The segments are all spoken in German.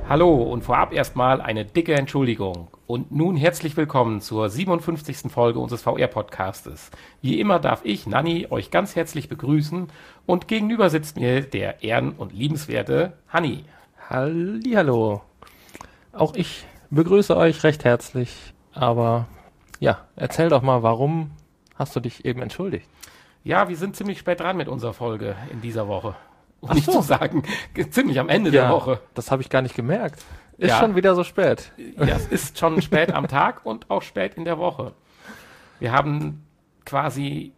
Hallo und vorab erstmal eine dicke Entschuldigung. Und nun herzlich willkommen zur 57. Folge unseres VR-Podcastes. Wie immer darf ich, Nanni, euch ganz herzlich begrüßen und gegenüber sitzt mir der ehren- und liebenswerte Hanni. Hallihallo. Auch ich begrüße euch recht herzlich, aber ja, erzähl doch mal, warum hast du dich eben entschuldigt? Ja, wir sind ziemlich spät dran mit unserer Folge in dieser Woche. Um Ach nicht so. zu sagen, ziemlich am Ende der Woche. Das habe ich gar nicht gemerkt. Ist Ja. schon wieder so spät. Ja, es ist schon spät am Tag und auch spät in der Woche. Wir haben quasi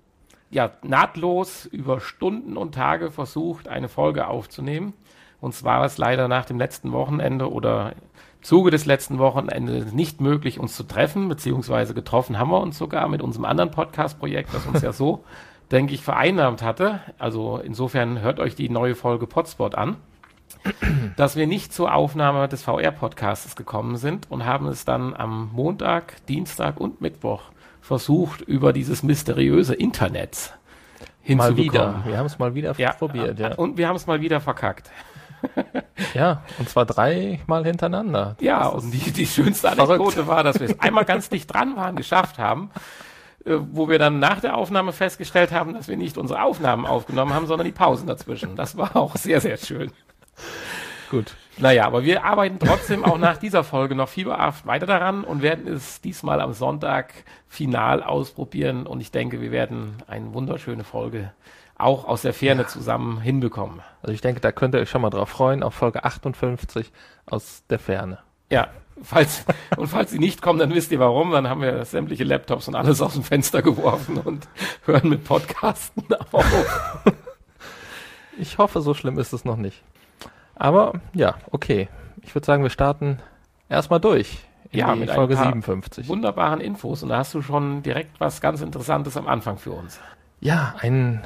nahtlos über Stunden und Tage versucht, eine Folge aufzunehmen. Uns war es leider nach dem letzten Wochenende oder im Zuge des letzten Wochenendes nicht möglich, uns zu treffen, beziehungsweise getroffen haben wir uns sogar mit unserem anderen Podcast-Projekt, das uns ja so, denke ich, vereinnahmt hatte. Also insofern hört euch die neue Folge Podspot an. Dass wir nicht zur Aufnahme des VR-Podcasts gekommen sind und haben es dann am Montag, Dienstag und Mittwoch versucht, über dieses mysteriöse Internet Mal hinzubekommen. wieder. Wir haben es mal wieder probiert, ja. Und wir haben es mal wieder verkackt. Ja, und zwar 3 Mal hintereinander. Ja, und die schönste Anekdote war, dass wir es einmal ganz dicht dran waren, geschafft haben, wo wir dann nach der Aufnahme festgestellt haben, dass wir nicht unsere Aufnahmen aufgenommen haben, sondern die Pausen dazwischen. Das war auch sehr, sehr schön. Gut. Naja, aber wir arbeiten trotzdem auch nach dieser Folge noch fieberhaft weiter daran und werden es diesmal am Sonntag final ausprobieren. Und ich denke, wir werden eine wunderschöne Folge auch aus der Ferne zusammen hinbekommen. Also ich denke, da könnt ihr euch schon mal drauf freuen, auf Folge 58 aus der Ferne. Ja, falls sie nicht kommen, dann wisst ihr warum. Dann haben wir sämtliche Laptops und alles aus dem Fenster geworfen und hören mit Podcasten auf. Ich hoffe, so schlimm ist es noch nicht. Aber ja, okay. Ich würde sagen, wir starten erstmal durch in Ja, die mit Folge ein paar 57. wunderbaren Infos. Und da hast du schon direkt was ganz Interessantes am Anfang für uns. Ja, ein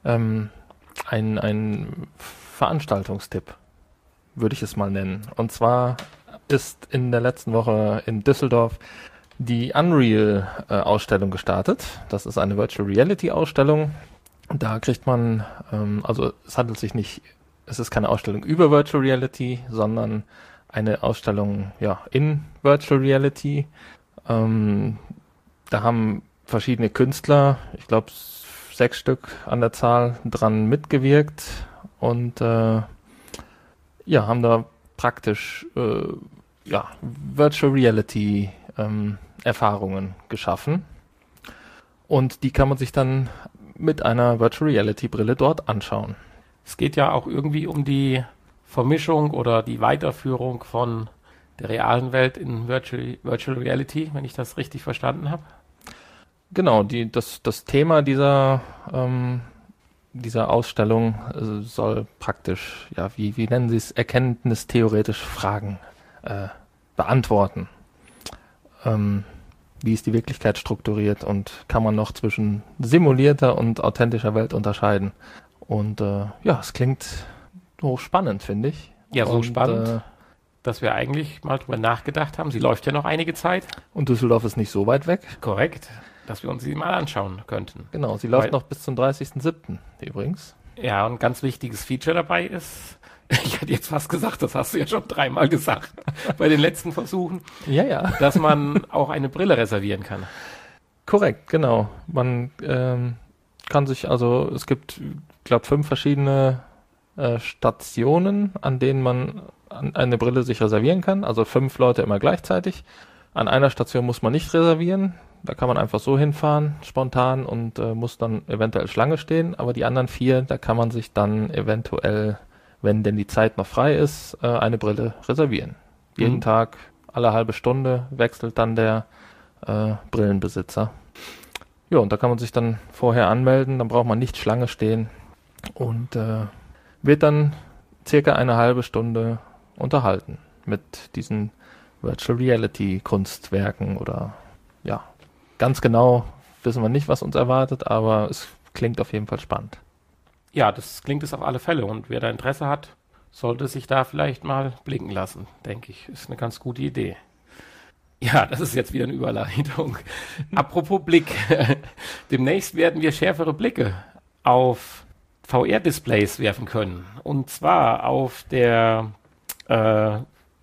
Veranstaltungstipp, würde ich es mal nennen. Und zwar ist in der letzten Woche in Düsseldorf die Unreal-Ausstellung gestartet. Das ist eine Virtual Reality-Ausstellung. Da kriegt man, also es ist keine Ausstellung über Virtual Reality, sondern eine Ausstellung in Virtual Reality. Da haben verschiedene Künstler, ich glaube 6 Stück an der Zahl, dran mitgewirkt und haben da praktisch Virtual Reality Erfahrungen geschaffen. Und die kann man sich dann mit einer Virtual Reality Brille dort anschauen. Es geht ja auch irgendwie um die Vermischung oder die Weiterführung von der realen Welt in Virtual Reality, wenn ich das richtig verstanden habe. Genau, das Thema dieser Ausstellung soll praktisch, wie nennen Sie es, erkenntnistheoretische Fragen beantworten. Wie ist die Wirklichkeit strukturiert und kann man noch zwischen simulierter und authentischer Welt unterscheiden? Und es klingt hochspannend, finde ich. Ja, so und, spannend, dass wir eigentlich mal drüber nachgedacht haben. Sie läuft ja noch einige Zeit. Und Düsseldorf ist nicht so weit weg. Korrekt, dass wir uns sie mal anschauen könnten. Genau, sie läuft noch bis zum 30.07. übrigens. Ja, und ein ganz wichtiges Feature dabei ist, ich hätte jetzt fast gesagt, das hast du ja schon 3-mal gesagt, bei den letzten Versuchen, Ja. dass man auch eine Brille reservieren kann. Korrekt, genau. Man kann sich, also es gibt, ich glaube, 5 verschiedene Stationen, an denen man eine Brille sich reservieren kann. Also 5 Leute immer gleichzeitig. An einer Station muss man nicht reservieren. Da kann man einfach so hinfahren, spontan, und muss dann eventuell Schlange stehen. Aber die anderen 4, da kann man sich dann eventuell, wenn denn die Zeit noch frei ist, eine Brille reservieren. Jeden Tag, alle halbe Stunde wechselt dann der Brillenbesitzer. Ja, und da kann man sich dann vorher anmelden, dann braucht man nicht Schlange stehen und wird dann circa eine halbe Stunde unterhalten mit diesen Virtual Reality Kunstwerken oder ganz genau wissen wir nicht, was uns erwartet, aber es klingt auf jeden Fall spannend. Ja, das klingt es auf alle Fälle. Und wer da Interesse hat, sollte sich da vielleicht mal blicken lassen, denke ich. Ist eine ganz gute Idee. Ja, das ist jetzt wieder eine Überleitung. Apropos Blick. Demnächst werden wir schärfere Blicke auf VR-Displays werfen können. Und zwar auf der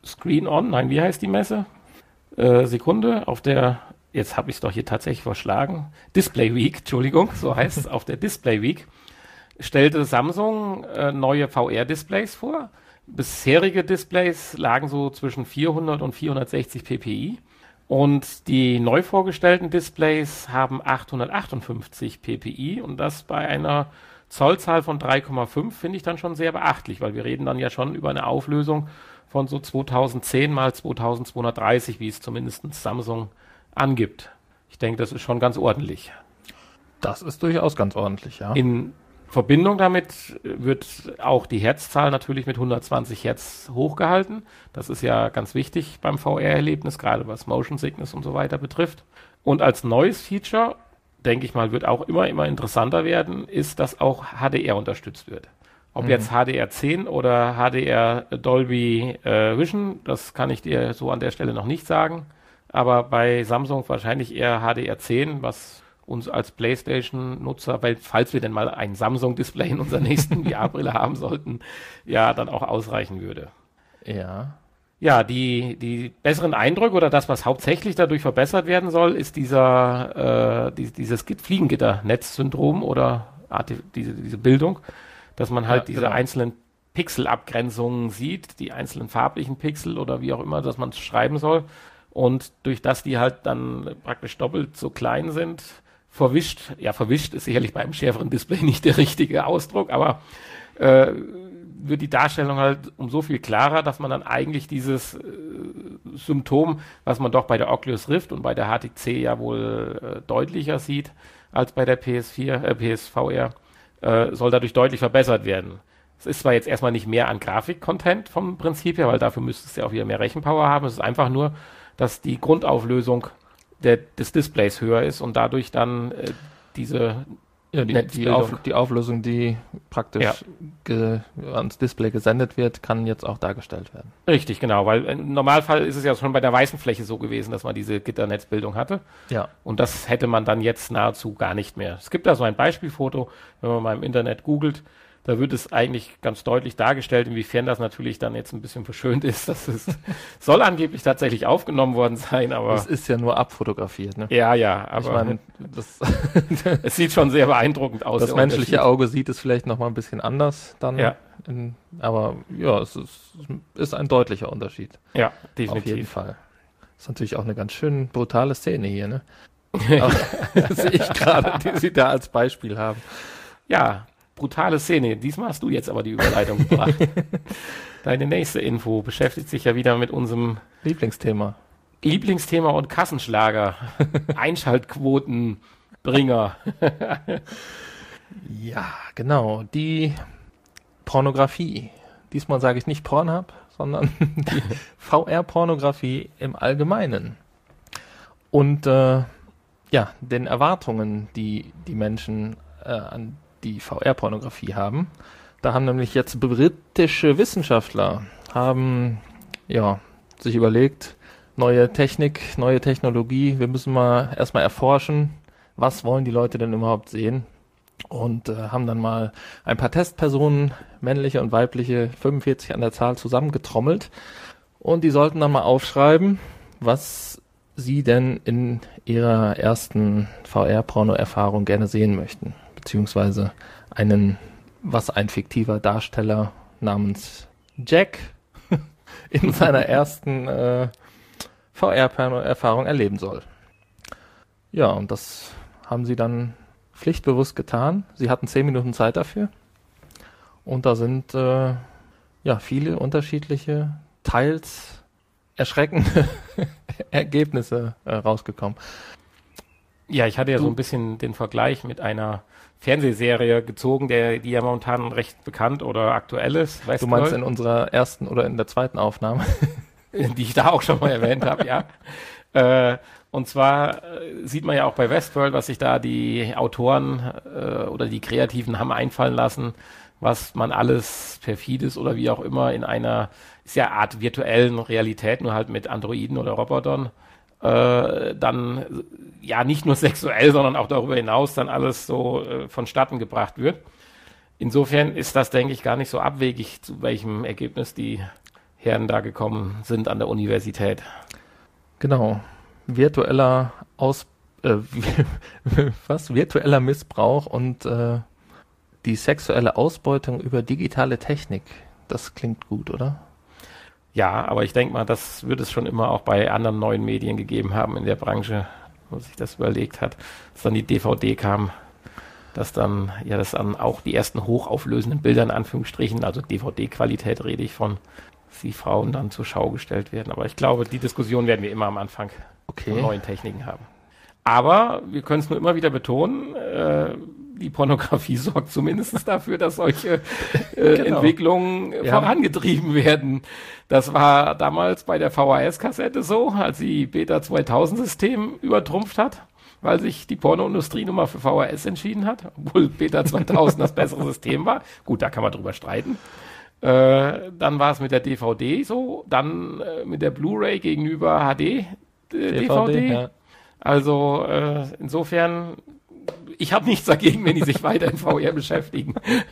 Screen On, nein, wie heißt die Messe? Sekunde, jetzt habe ich es doch hier tatsächlich verschlagen, Display Week, Entschuldigung, so heißt es, auf der Display Week stellte Samsung neue VR-Displays vor. Bisherige Displays lagen so zwischen 400 und 460 ppi und die neu vorgestellten Displays haben 858 ppi und das bei einer Zollzahl von 3,5 finde ich dann schon sehr beachtlich, weil wir reden dann ja schon über eine Auflösung von so 2010 mal 2230, wie es zumindest Samsung angibt. Ich denke, das ist schon ganz ordentlich. Das ist durchaus ganz ordentlich, ja. In Verbindung damit wird auch die Herzzahl natürlich mit 120 Hertz hochgehalten. Das ist ja ganz wichtig beim VR-Erlebnis, gerade was Motion Sickness und so weiter betrifft. Und als neues Feature, denke ich mal, wird auch immer interessanter werden, ist, dass auch HDR unterstützt wird. Ob jetzt HDR10 oder HDR Dolby Vision, das kann ich dir so an der Stelle noch nicht sagen. Aber bei Samsung wahrscheinlich eher HDR10, was uns als PlayStation-Nutzer, weil falls wir denn mal ein Samsung-Display in unserer nächsten VR-Brille haben sollten, ja, dann auch ausreichen würde. Ja. Ja, die besseren Eindrücke oder das, was hauptsächlich dadurch verbessert werden soll, ist dieses Fliegengitter-Netz-Syndrom oder diese Bildung, dass man halt diese einzelnen Pixelabgrenzungen sieht, die einzelnen farblichen Pixel oder wie auch immer, dass man es schreiben soll. Und durch das die halt dann praktisch doppelt so klein sind, verwischt ist sicherlich beim schärferen Display nicht der richtige Ausdruck, aber wird die Darstellung halt um so viel klarer, dass man dann eigentlich dieses Symptom, was man doch bei der Oculus Rift und bei der HTC ja wohl deutlicher sieht als bei der PSVR, soll dadurch deutlich verbessert werden. Es ist zwar jetzt erstmal nicht mehr an Grafik-Content vom Prinzip her, weil dafür müsste es ja auch wieder mehr Rechenpower haben. Es ist einfach nur, dass die Grundauflösung des Displays höher ist und dadurch dann die Auflösung, die praktisch ans Display gesendet wird, kann jetzt auch dargestellt werden. Richtig, genau, weil im Normalfall ist es ja schon bei der weißen Fläche so gewesen, dass man diese Gitternetzbildung hatte. Ja. Und das hätte man dann jetzt nahezu gar nicht mehr. Es gibt da so ein Beispielfoto, wenn man mal im Internet googelt, da wird es eigentlich ganz deutlich dargestellt, inwiefern das natürlich dann jetzt ein bisschen verschönt ist. Soll angeblich tatsächlich aufgenommen worden sein, aber... Es ist ja nur abfotografiert, ne? Ja, aber ich meine, es sieht schon sehr beeindruckend aus. Das menschliche Auge sieht es vielleicht nochmal ein bisschen anders dann. Ja. Aber ja, es ist ein deutlicher Unterschied. Ja, definitiv. Auf jeden Fall. Das ist natürlich auch eine ganz schön brutale Szene hier, ne? Sehe ich gerade, die Sie da als Beispiel haben. Ja, brutale Szene. Diesmal hast du jetzt aber die Überleitung gebracht. Deine nächste Info beschäftigt sich ja wieder mit unserem Lieblingsthema und Kassenschlager. Einschaltquotenbringer. Ja, genau. Die Pornografie. Diesmal sage ich nicht Pornhub, sondern die VR-Pornografie im Allgemeinen. Und den Erwartungen, die Menschen an die VR-Pornografie haben. Da haben nämlich jetzt britische Wissenschaftler sich überlegt, neue Technik, neue Technologie, wir müssen mal erstmal erforschen, was wollen die Leute denn überhaupt sehen, und haben dann mal ein paar Testpersonen, männliche und weibliche, 45 an der Zahl, zusammengetrommelt, und die sollten dann mal aufschreiben, was sie denn in ihrer ersten VR-Porno-Erfahrung gerne sehen möchten, beziehungsweise was ein fiktiver Darsteller namens Jack in seiner ersten VR-Erfahrung erleben soll. Ja, und das haben sie dann pflichtbewusst getan. Sie hatten 10 Minuten Zeit dafür. Und da sind viele unterschiedliche, teils erschreckende Ergebnisse rausgekommen. Ja, ich hatte ja so ein bisschen den Vergleich mit einer Fernsehserie gezogen, die ja momentan recht bekannt oder aktuell ist. Du meinst in unserer ersten oder in der zweiten Aufnahme? Die ich da auch schon mal erwähnt habe, ja. Und zwar sieht man ja auch bei Westworld, was sich da die Autoren oder die Kreativen haben einfallen lassen, was man alles perfides oder wie auch immer in einer, ist ja Art virtuellen Realität, nur halt mit Androiden oder Robotern, dann ja nicht nur sexuell, sondern auch darüber hinaus dann alles so vonstatten gebracht wird. Insofern ist das, denke ich, gar nicht so abwegig, zu welchem Ergebnis die Herren da gekommen sind an der Universität. Genau. Virtueller virtueller Missbrauch und die sexuelle Ausbeutung über digitale Technik. Das klingt gut, oder? Ja, aber ich denke mal, das wird es schon immer auch bei anderen neuen Medien gegeben haben in der Branche, wo sich das überlegt hat, dass dann die DVD kam, dass dann auch die ersten hochauflösenden Bilder in Anführungsstrichen, also DVD-Qualität rede ich von, dass die Frauen dann zur Schau gestellt werden. Aber ich glaube, die Diskussion werden wir immer am Anfang von neuen Techniken haben. Aber wir können es nur immer wieder betonen, die Pornografie sorgt zumindest dafür, dass solche Entwicklungen vorangetrieben werden. Das war damals bei der VHS-Kassette so, als sie Beta 2000-System übertrumpft hat, weil sich die Pornoindustrie nun mal für VHS entschieden hat, obwohl Beta 2000 das bessere System war. Gut, da kann man drüber streiten. Dann war es mit der DVD so, dann mit der Blu-ray gegenüber HD-DVD. Ja. Also insofern, ich habe nichts dagegen, wenn die sich weiter in VR beschäftigen.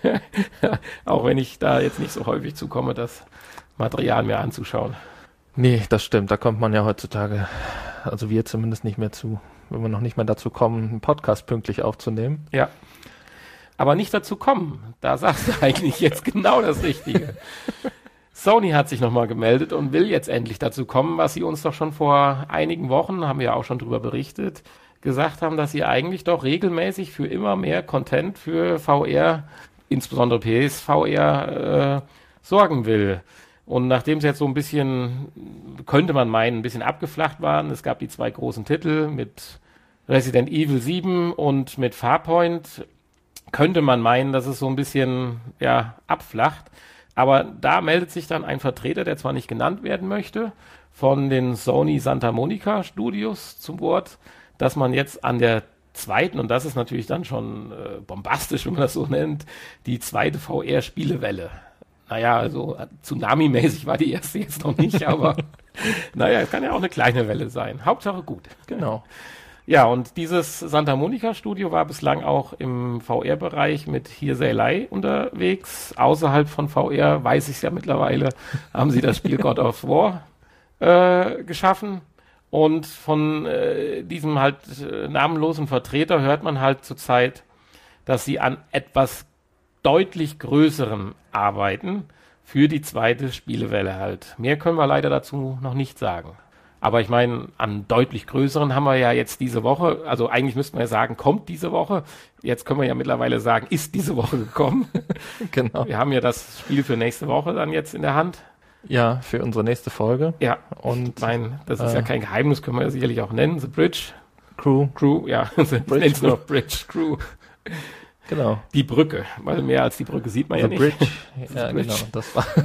Auch wenn ich da jetzt nicht so häufig zukomme, das Material mir anzuschauen. Nee, das stimmt. Da kommt man ja heutzutage, also wir zumindest nicht mehr zu, wenn wir noch nicht mehr dazu kommen, einen Podcast pünktlich aufzunehmen. Ja. Aber nicht dazu kommen. Da sagst du eigentlich jetzt genau das Richtige. Sony hat sich nochmal gemeldet und will jetzt endlich dazu kommen, was sie uns doch schon vor einigen Wochen, haben wir ja auch schon drüber berichtet, gesagt haben, dass sie eigentlich doch regelmäßig für immer mehr Content für VR, insbesondere PSVR, sorgen will. Und nachdem sie jetzt so ein bisschen, könnte man meinen, ein bisschen abgeflacht waren, es gab die 2 großen Titel mit Resident Evil 7 und mit Farpoint, könnte man meinen, dass es so ein bisschen abflacht. Aber da meldet sich dann ein Vertreter, der zwar nicht genannt werden möchte, von den Sony Santa Monica Studios zum Wort, dass man jetzt an der zweiten, und das ist natürlich dann schon bombastisch, wenn man das so nennt, die zweite VR-Spielewelle. Naja, also Tsunami-mäßig war die erste jetzt noch nicht, aber naja, es kann ja auch eine kleine Welle sein. Hauptsache gut. Genau. Ja, und dieses Santa Monica Studio war bislang auch im VR-Bereich mit Hearsay Lie unterwegs. Außerhalb von VR, weiß ich es ja mittlerweile, haben sie das Spiel God of War geschaffen. Und von diesem halt namenlosen Vertreter hört man halt zurzeit, dass sie an etwas deutlich größerem arbeiten für die zweite Spielewelle halt. Mehr können wir leider dazu noch nicht sagen. Aber ich meine, an deutlich größeren haben wir ja jetzt diese Woche, also eigentlich müssten wir ja sagen, kommt diese Woche. Jetzt können wir ja mittlerweile sagen, ist diese Woche gekommen. Genau. Wir haben ja das Spiel für nächste Woche dann jetzt in der Hand. Ja, für unsere nächste Folge. Ja, und das ist ja kein Geheimnis, können wir ja sicherlich auch nennen. The Bridge. Crew, ja. Nenn's nur Bridge Crew. Genau. Die Brücke, weil mehr als die Brücke sieht man The ja nicht. Bridge. Ja, Bridge. genau. Das war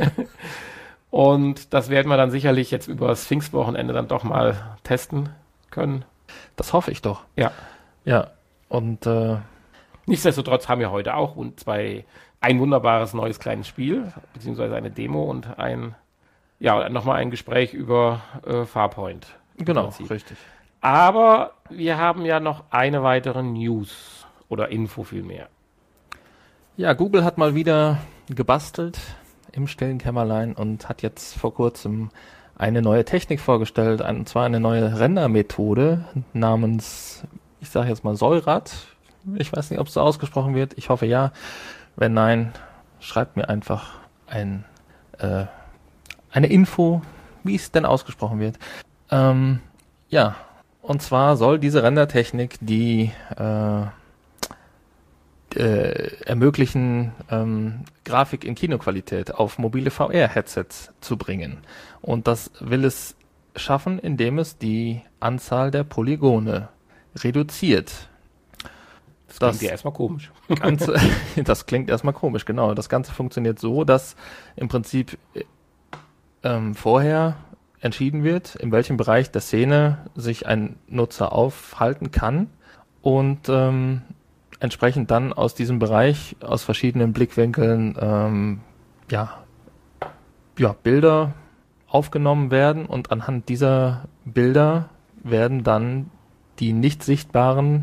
Und das werden wir dann sicherlich jetzt über das Pfingstwochenende dann doch mal testen können. Das hoffe ich doch. Ja. Ja. Und Nichtsdestotrotz haben wir heute auch ein wunderbares neues kleines Spiel, beziehungsweise eine Demo und nochmal ein Gespräch über Farpoint. genau, Prinzip. richtig. Aber wir haben ja noch eine weitere News oder Info vielmehr. Ja, Google hat mal wieder gebastelt im stillen Kämmerlein und hat jetzt vor kurzem eine neue Technik vorgestellt, und zwar eine neue Rendermethode namens, ich sage jetzt mal Seurat. Ich weiß nicht, ob es so ausgesprochen wird. Ich hoffe ja. Wenn nein, schreibt mir einfach eine Info, wie es denn ausgesprochen wird. Ja, und zwar soll diese Rendertechnik die ermöglichen, Grafik in Kinoqualität auf mobile VR-Headsets zu bringen. Und das will es schaffen, indem es die Anzahl der Polygone reduziert. Das klingt ja erstmal komisch. Das klingt erstmal komisch, genau. Das Ganze funktioniert so, dass im Prinzip vorher entschieden wird, in welchem Bereich der Szene sich ein Nutzer aufhalten kann und entsprechend dann aus diesem Bereich, aus verschiedenen Blickwinkeln, Bilder aufgenommen werden und anhand dieser Bilder werden dann die nicht sichtbaren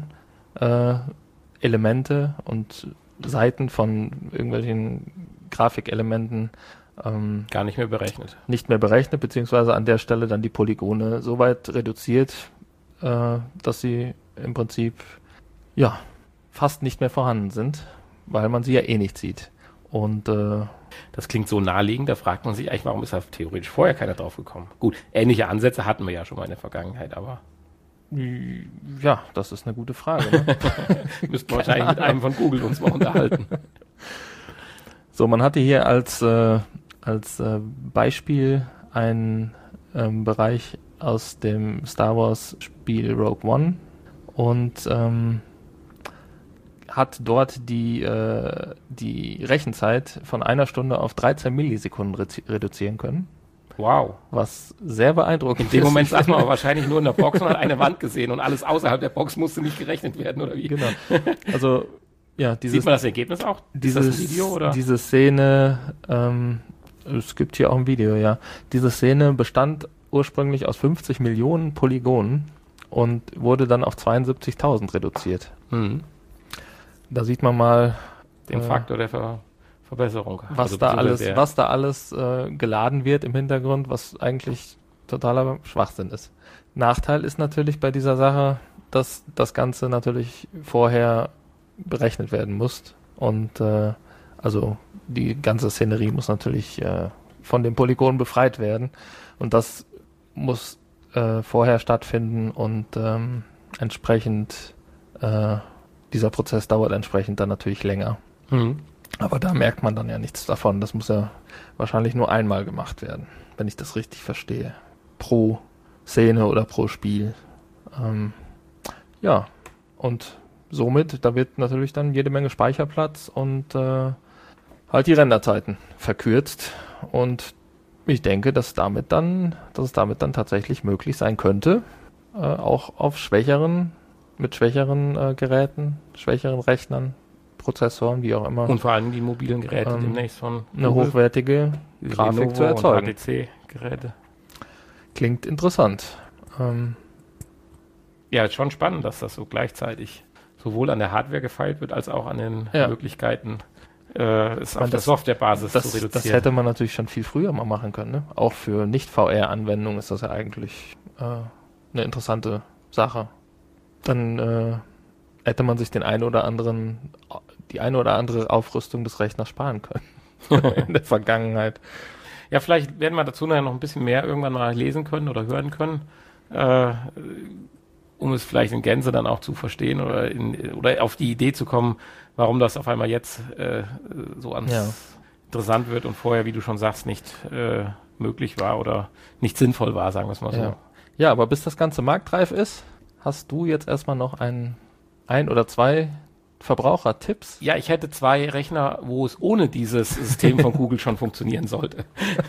Elemente und Seiten von irgendwelchen Grafikelementen Gar nicht mehr berechnet. Nicht mehr berechnet, beziehungsweise an der Stelle dann die Polygone so weit reduziert, dass sie im Prinzip ja fast nicht mehr vorhanden sind, weil man sie ja eh nicht sieht. Und das klingt so naheliegend, da fragt man sich eigentlich, warum ist da theoretisch vorher keiner drauf gekommen? Gut, ähnliche Ansätze hatten wir ja schon mal in der Vergangenheit, aber ja, das ist eine gute Frage. Ne? müssten wir wahrscheinlich mit einem von Google uns mal unterhalten. So, man hatte hier als Beispiel einen Bereich aus dem Star Wars Spiel Rogue One und hat dort die Rechenzeit von 1 Stunde auf 13 Millisekunden reduzieren können. Wow. Was sehr beeindruckend ist. In dem Moment saß man aber wahrscheinlich nur in der Box und hat eine Wand gesehen und alles außerhalb der Box musste nicht gerechnet werden, oder wie? Genau. Also, ja, sieht man das Ergebnis auch? Ist das ein Video, oder? Diese Szene, es gibt hier auch ein Video, ja. Diese Szene bestand ursprünglich aus 50 Millionen Polygonen und wurde dann auf 72.000 reduziert. Mhm. Da sieht man mal den Faktor der Verbesserung. Was da alles geladen wird im Hintergrund, was eigentlich totaler Schwachsinn ist. Nachteil ist natürlich bei dieser Sache, dass das Ganze natürlich vorher berechnet werden muss. Und also die ganze Szenerie muss natürlich von dem Polygon befreit werden. Und das muss vorher stattfinden und entsprechend dieser Prozess dauert entsprechend dann natürlich länger. Mhm. Aber da merkt man dann ja nichts davon. Das muss ja wahrscheinlich nur einmal gemacht werden, wenn ich das richtig verstehe. Pro Szene oder pro Spiel. Ja, und somit, da wird natürlich dann jede Menge Speicherplatz und halt die Renderzeiten verkürzt. Und ich denke, dass es damit dann tatsächlich möglich sein könnte, auch auf schwächeren Geräten, schwächeren Rechnern, Prozessoren, wie auch immer. Und vor allem die mobilen Geräte demnächst von eine hochwertige Grafik Lenovo zu erzeugen. HTC-Geräte. Klingt interessant. Ja, ist schon spannend, dass das so gleichzeitig sowohl an der Hardware gefeilt wird, als auch an den Möglichkeiten, es auf der Softwarebasis zu reduzieren. Das hätte man natürlich schon viel früher mal machen können. Ne? Auch für Nicht-VR-Anwendungen ist das ja eigentlich eine interessante Sache. Dann hätte man sich die eine oder andere Aufrüstung des Rechners sparen können in der Vergangenheit. Ja, vielleicht werden wir dazu noch ein bisschen mehr irgendwann mal lesen können oder hören können, um es vielleicht in Gänze dann auch zu verstehen oder auf die Idee zu kommen, warum das auf einmal jetzt so interessant wird und vorher, wie du schon sagst, nicht möglich war oder nicht sinnvoll war, sagen wir es mal so. Ja, aber bis das Ganze marktreif ist, hast du jetzt erstmal noch ein oder zwei Verbrauchertipps? Ja, ich hätte 2 Rechner, wo es ohne dieses System von Google schon funktionieren sollte.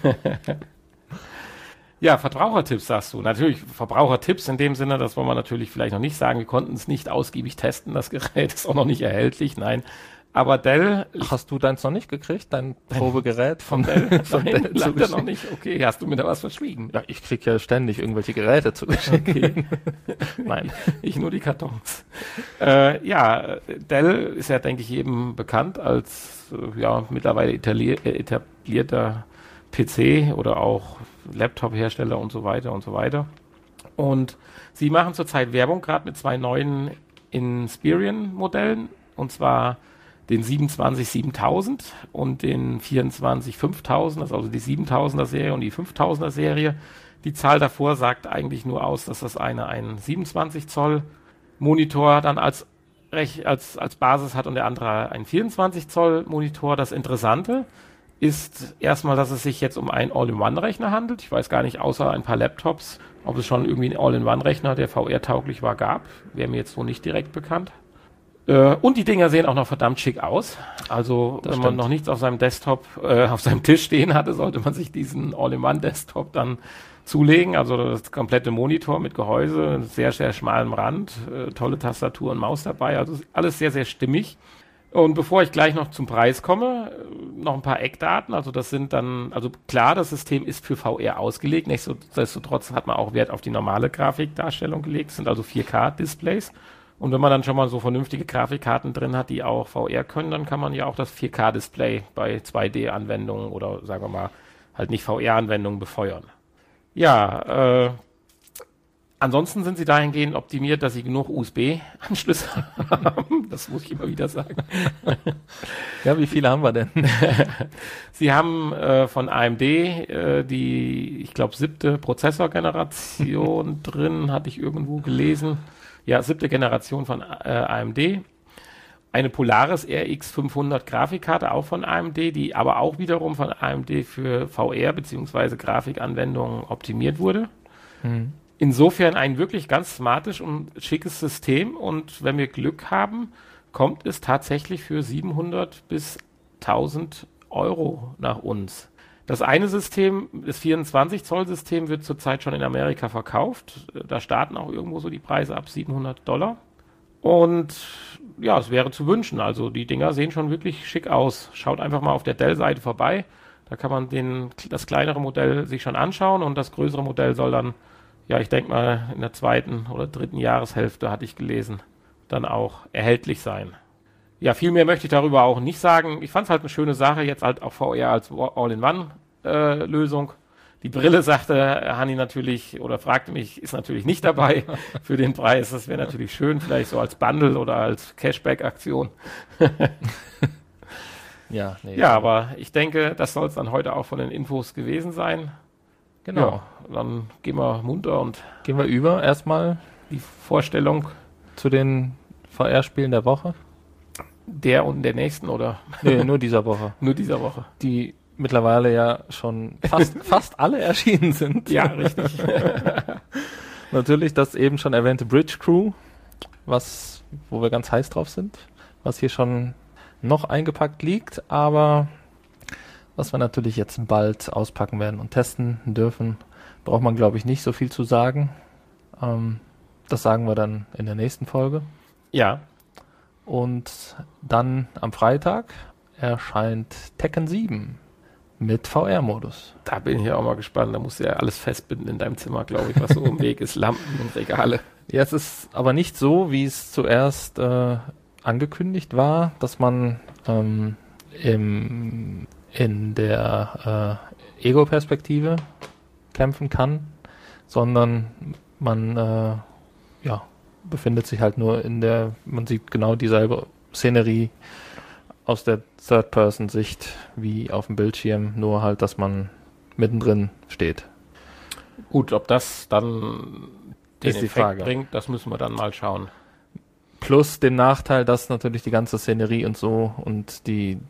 Ja, Verbrauchertipps sagst du. Natürlich Verbrauchertipps in dem Sinne, das wollen wir natürlich vielleicht noch nicht sagen. Wir konnten es nicht ausgiebig testen. Das Gerät ist auch noch nicht erhältlich. Nein. Aber Dell... Hast du deins noch nicht gekriegt? Dein Probegerät von Dell? Nein, leider noch nicht. Okay, hast du mir da was verschwiegen? Ja, ich krieg ja ständig irgendwelche Geräte zugeschickt. Okay. Nein, ich nur die Kartons. Ja, Dell ist ja, denke ich, jedem bekannt als mittlerweile etablierter PC oder auch Laptop-Hersteller und so weiter und so weiter. Und sie machen zurzeit Werbung, gerade mit 2 neuen Inspirion-Modellen, und zwar den 27-7000 und den 24-5000, das ist also die 7000er Serie und die 5000er Serie. Die Zahl davor sagt eigentlich nur aus, dass das eine einen 27 Zoll Monitor dann als Basis hat und der andere einen 24 Zoll Monitor. Das Interessante ist erstmal, dass es sich jetzt um einen All-in-One-Rechner handelt. Ich weiß gar nicht, außer ein paar Laptops, ob es schon irgendwie einen All-in-One-Rechner, der VR-tauglich war, gab. Wäre mir jetzt so nicht direkt bekannt. Und die Dinger sehen auch noch verdammt schick aus. Also wenn man noch nichts auf seinem Desktop, auf seinem Tisch stehen hatte, sollte man sich diesen All-in-One-Desktop dann zulegen. Also das komplette Monitor mit Gehäuse, sehr, sehr schmalem Rand, tolle Tastatur und Maus dabei. Also alles sehr, sehr stimmig. Und bevor ich gleich noch zum Preis komme, noch ein paar Eckdaten. Also das sind dann, also klar, das System ist für VR ausgelegt. Nichtsdestotrotz hat man auch Wert auf die normale Grafikdarstellung gelegt. Das sind also 4K-Displays. Und wenn man dann schon mal so vernünftige Grafikkarten drin hat, die auch VR können, dann kann man ja auch das 4K-Display bei 2D-Anwendungen oder sagen wir mal halt nicht VR-Anwendungen befeuern. Ja, ansonsten sind sie dahingehend optimiert, dass sie genug USB-Anschlüsse haben. Das muss ich immer wieder sagen. Ja, wie viele haben wir denn? Sie haben von AMD die, ich glaube, 7. Prozessorgeneration drin, hatte ich irgendwo gelesen. Ja, 7. Generation von AMD. Eine Polaris RX 500 Grafikkarte, auch von AMD, die aber auch wiederum von AMD für VR bzw. Grafikanwendungen optimiert wurde. Insofern ein wirklich ganz smartes und schickes System, und wenn wir Glück haben, kommt es tatsächlich für 700 bis 1000 Euro nach uns. Das eine System, das 24-Zoll-System, wird zurzeit schon in Amerika verkauft. Da starten auch irgendwo so die Preise ab $700. Und ja, es wäre zu wünschen. Also die Dinger sehen schon wirklich schick aus. Schaut einfach mal auf der Dell-Seite vorbei. Da kann man das kleinere Modell sich schon anschauen, und das größere Modell soll dann, ja, ich denke mal in der 2. oder 3. Jahreshälfte, hatte ich gelesen, dann auch erhältlich sein. Ja, viel mehr möchte ich darüber auch nicht sagen. Ich fand es halt eine schöne Sache, jetzt halt auch VR als All-in-One-Lösung. Die Brille, sagte Hanni natürlich, oder fragte mich, ist natürlich nicht dabei für den Preis. Das wäre natürlich schön, vielleicht so als Bundle oder als Cashback-Aktion. Ja, nee. Ja, aber ich denke, das soll es dann heute auch von den Infos gewesen sein. Genau. Ja, dann gehen wir munter und Gehen wir über erstmal die Vorstellung zu den VR-Spielen der Woche. der und der nächsten, oder Nee, nur dieser Woche. nur dieser Woche? Die mittlerweile ja schon fast alle erschienen sind. Ja, richtig. Natürlich das eben schon erwähnte Bridge Crew, wo wir ganz heiß drauf sind, was hier schon noch eingepackt liegt, aber was wir natürlich jetzt bald auspacken werden und testen dürfen, braucht man, glaube ich, nicht so viel zu sagen. Das sagen wir dann in der nächsten Folge. Ja, Und dann am Freitag erscheint Tekken 7 mit VR-Modus. da bin ich ja auch mal gespannt. Da musst du ja alles festbinden in deinem Zimmer, glaube ich, was so im Weg ist. Lampen und Regale. Ja, es ist aber nicht so, wie es zuerst angekündigt war, dass man in der Ego-Perspektive kämpfen kann, sondern man befindet sich halt nur man sieht genau dieselbe Szenerie aus der Third-Person-Sicht wie auf dem Bildschirm, nur halt, dass man mittendrin steht. Gut, ob das dann den Ist die Effekt Frage. bringt, das müssen wir dann mal schauen. Plus den Nachteil, dass natürlich die ganze Szenerie und so und die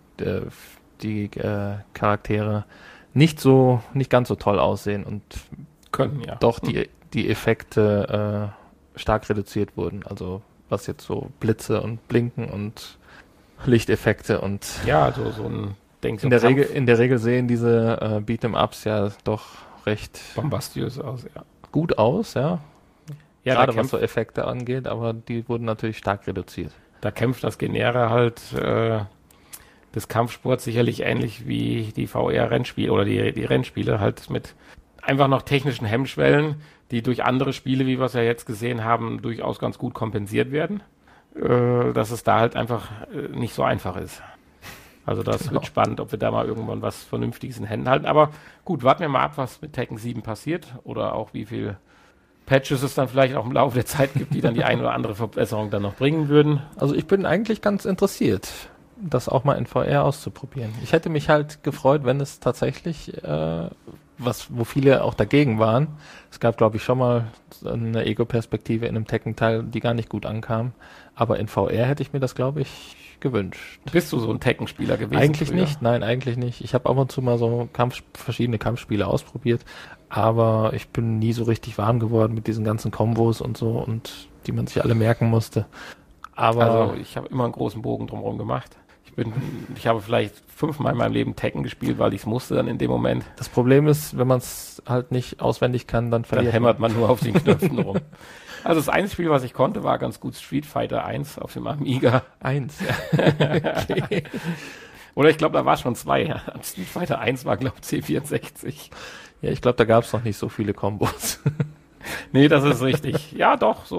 Charaktere nicht ganz so toll aussehen und Können, ja. doch die Effekte stark reduziert wurden. Also was jetzt so Blitze und Blinken und Lichteffekte und Ja, also so ein Denk in der Regel sehen diese Beat'em-Ups ja doch recht bombastiös aus, ja. gut aus, ja. Ja, Gerade was so Effekte angeht, aber die wurden natürlich stark reduziert. da kämpft das Genere halt des Kampfsports sicherlich ähnlich wie die VR-Rennspiele oder die Rennspiele halt mit einfach noch technischen Hemmschwellen, die durch andere Spiele, wie wir es ja jetzt gesehen haben, durchaus ganz gut kompensiert werden. Dass es da halt einfach nicht so einfach ist. Also das wird spannend, ob wir da mal irgendwann was Vernünftiges in Händen halten. Aber gut, warten wir mal ab, was mit Tekken 7 passiert oder auch wie viel Patches es dann vielleicht auch im Laufe der Zeit gibt, die dann die ein oder andere Verbesserung dann noch bringen würden. Also ich bin eigentlich ganz interessiert, das auch mal in VR auszuprobieren. Ich hätte mich halt gefreut, wenn es tatsächlich, wo viele auch dagegen waren. Es gab, glaube ich, schon mal eine Ego-Perspektive in einem Tekken-Teil, die gar nicht gut ankam. Aber in VR hätte ich mir das, glaube ich, gewünscht. Bist du so ein Tekken-Spieler gewesen? Eigentlich früher? nicht, nein, eigentlich nicht. Ich habe ab und zu mal so verschiedene Kampfspiele ausprobiert, aber ich bin nie so richtig warm geworden mit diesen ganzen Kombos und so, und die man sich alle merken musste. Aber Also ich habe immer einen großen Bogen drumherum gemacht. Ich habe vielleicht 5-mal in meinem Leben Tekken gespielt, weil ich es musste dann in dem Moment. das Problem ist, wenn man es halt nicht auswendig kann, dann Dann verliert hämmert man nur auf den Knöpfen rum. Also das einzige Spiel, was ich konnte, war ganz gut Street Fighter 1 auf dem Amiga. eins. Okay. Oder ich glaube, da war schon 2. Ja. Street Fighter 1 war, glaube ich, C64. Ja, ich glaube, da gab es noch nicht so viele Kombos. Nee, das ist richtig. Ja, doch, so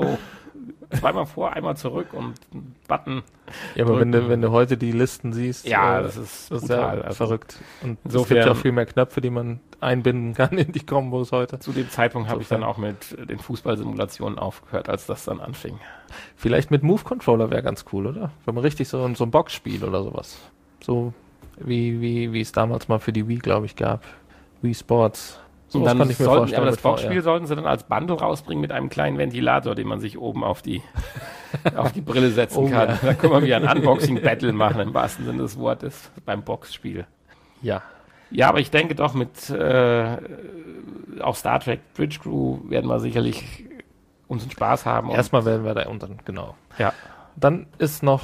Zweimal vor, einmal zurück und einen Button. Ja, aber wenn du heute die Listen siehst, Ja, das ist brutal. Ja verrückt. Und insofern, es gibt ja auch viel mehr Knöpfe, die man einbinden kann in die Kombos heute. Zu dem Zeitpunkt habe ich dann auch mit den Fußballsimulationen aufgehört, als das dann anfing. Vielleicht mit Move-Controller wäre ganz cool, oder? Wenn man richtig so ein Boxspiel oder sowas. So wie es damals mal für die Wii, glaube ich, gab. Wii Sports. So kann ich mir vorstellen. Aber das Boxspiel sollten sie dann als Bundle rausbringen mit einem kleinen Ventilator, den man sich oben auf die Brille setzen kann. Ja. Da können wir wieder ein Unboxing-Battle machen, im wahrsten Sinne des Wortes, beim Boxspiel. Ja. Ja, aber ich denke doch mit auch Star Trek Bridge Crew werden wir sicherlich unseren Spaß haben. Erstmal werden wir da unseren, genau. Ja. Dann ist noch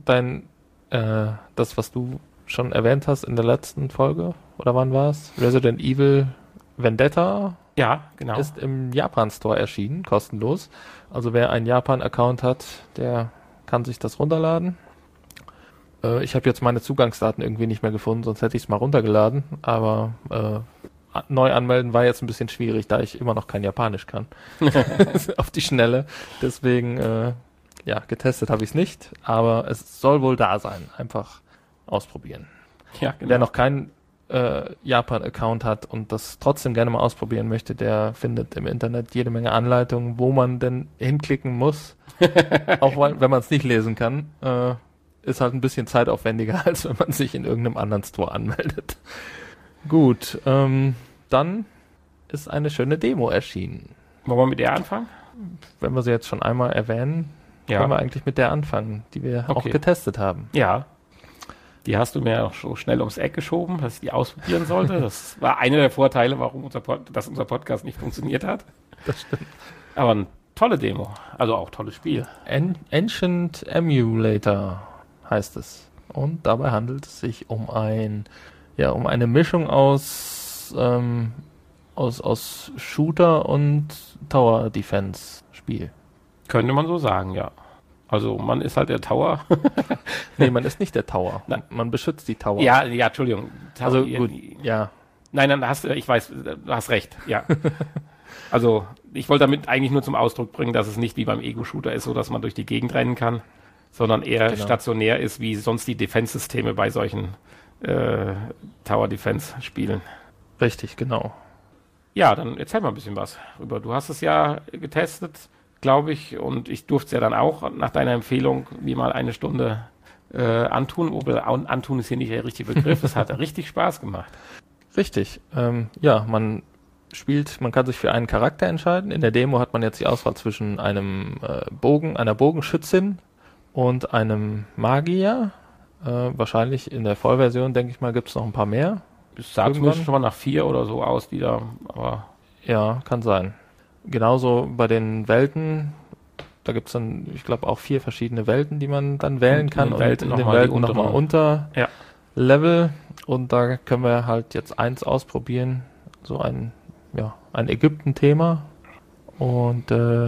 das, was du schon erwähnt hast in der letzten Folge, oder wann war es? Resident Evil Vendetta. Ja, genau. Ist im Japan Store erschienen, kostenlos. Also wer einen Japan-Account hat, der kann sich das runterladen. Ich habe jetzt meine Zugangsdaten irgendwie nicht mehr gefunden, sonst hätte ich es mal runtergeladen. Aber neu anmelden war jetzt ein bisschen schwierig, da ich immer noch kein Japanisch kann. Auf die Schnelle. Deswegen, getestet habe ich es nicht. Aber es soll wohl da sein. Einfach ausprobieren. Ja, genau. Wer noch keinen Japan-Account hat und das trotzdem gerne mal ausprobieren möchte, der findet im Internet jede Menge Anleitungen, wo man denn hinklicken muss. Auch wenn man es nicht lesen kann. Ist halt ein bisschen zeitaufwendiger, als wenn man sich in irgendeinem anderen Store anmeldet. Gut, dann ist eine schöne Demo erschienen. Wollen wir mit der anfangen? Wenn wir sie jetzt schon einmal erwähnen, können wir eigentlich mit der anfangen, die wir auch getestet haben. Ja. Die hast du mir auch so schnell ums Eck geschoben, dass ich die ausprobieren sollte. Das war einer der Vorteile, warum unser Podcast nicht funktioniert hat. Das stimmt. Aber eine tolle Demo, also auch tolles Spiel. Ancient Emulator heißt es. Und dabei handelt es sich um eine Mischung aus Shooter und Tower Defense Spiel. Könnte man so sagen, ja. Also man ist halt der Tower. Nee, man ist nicht der Tower. Man beschützt die Tower. Ja, Entschuldigung. Also gut, ja. Nein, ich weiß, du hast recht, ja. Also ich wollte damit eigentlich nur zum Ausdruck bringen, dass es nicht wie beim Ego-Shooter ist, so dass man durch die Gegend rennen kann, sondern eher stationär ist, wie sonst die Defense-Systeme bei solchen Tower-Defense-Spielen. Richtig, genau. Ja, dann erzähl mal ein bisschen was drüber. Du hast es ja getestet, glaube ich, und ich durfte es ja dann auch nach deiner Empfehlung wie mal eine Stunde antun. Antun ist hier nicht der richtige Begriff. Es hat richtig Spaß gemacht. Richtig. Man kann sich für einen Charakter entscheiden. In der Demo hat man jetzt die Auswahl zwischen einem einer Bogenschützin und einem Magier. Wahrscheinlich in der Vollversion, denke ich mal, gibt es noch ein paar mehr. Das sah zumindest schon mal nach 4 oder so aus, die da, aber... Ja, kann sein. Genauso bei den Welten, da gibt es dann, ich glaube, auch 4 verschiedene Welten, die man dann wählen kann. Und in den Welten nochmal unter Level. Und da können wir halt jetzt eins ausprobieren. So ein Ägypten-Thema. Und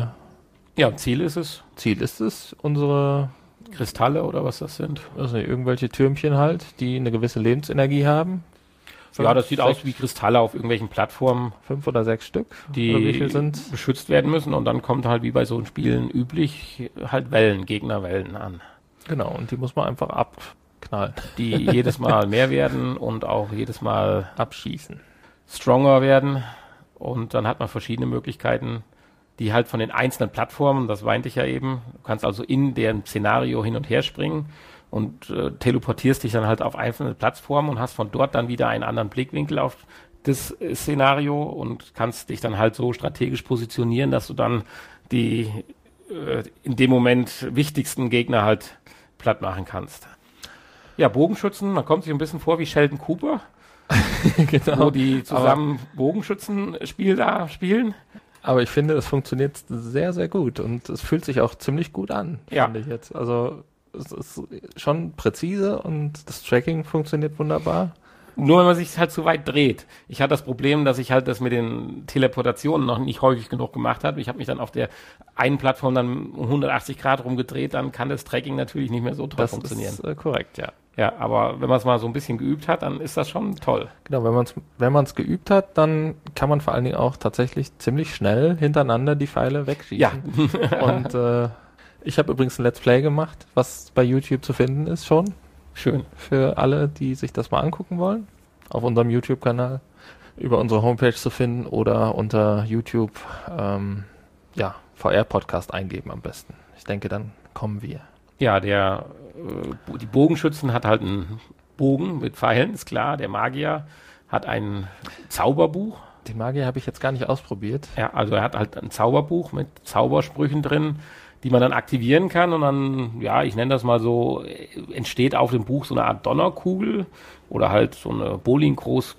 Ziel ist es, unsere Kristalle oder was das sind. Also irgendwelche Türmchen halt, die eine gewisse Lebensenergie haben. Das sieht aus wie Kristalle auf irgendwelchen Plattformen. 5 oder 6 Stück, die wie viel sind? Beschützt werden müssen. Und dann kommt halt wie bei so Spielen üblich halt Gegnerwellen an. Genau, und die muss man einfach abknallen. Die jedes Mal mehr werden und auch jedes Mal abschießen. Stronger werden. Und dann hat man verschiedene Möglichkeiten, die halt von den einzelnen Plattformen, das meinte ich ja eben, du kannst also in dem Szenario hin und her springen und teleportierst dich dann halt auf einzelne Plattformen und hast von dort dann wieder einen anderen Blickwinkel auf das Szenario und kannst dich dann halt so strategisch positionieren, dass du dann die in dem Moment wichtigsten Gegner halt platt machen kannst. Ja, Bogenschützen, man kommt sich ein bisschen vor wie Sheldon Cooper, genau. Wo die zusammen Bogenschützenspiel da spielen. Aber ich finde, es funktioniert sehr, sehr gut und es fühlt sich auch ziemlich gut an, finde ich jetzt. Also es ist schon präzise und das Tracking funktioniert wunderbar. Nur wenn man sich halt zu weit dreht. Ich hatte das Problem, dass ich halt das mit den Teleportationen noch nicht häufig genug gemacht habe. Ich habe mich dann auf der einen Plattform dann um 180 Grad rumgedreht, dann kann das Tracking natürlich nicht mehr so toll funktionieren. Das ist korrekt, ja. Ja, aber wenn man es mal so ein bisschen geübt hat, dann ist das schon toll. Genau, wenn man's geübt hat, dann kann man vor allen Dingen auch tatsächlich ziemlich schnell hintereinander die Pfeile wegschießen. Ja. Und ich habe übrigens ein Let's Play gemacht, was bei YouTube zu finden ist schon. Schön. Für alle, die sich das mal angucken wollen. Auf unserem YouTube-Kanal. Über unsere Homepage zu finden oder unter YouTube VR-Podcast eingeben am besten. Ich denke, dann kommen wir. Ja, die Bogenschützen hat halt einen Bogen mit Pfeilen, ist klar. Der Magier hat ein Zauberbuch. Den Magier habe ich jetzt gar nicht ausprobiert. Ja, also er hat halt ein Zauberbuch mit Zaubersprüchen drin, die man dann aktivieren kann und dann, ja, ich nenne das mal so, entsteht auf dem Buch so eine Art Donnerkugel oder halt so eine bowlinggroß,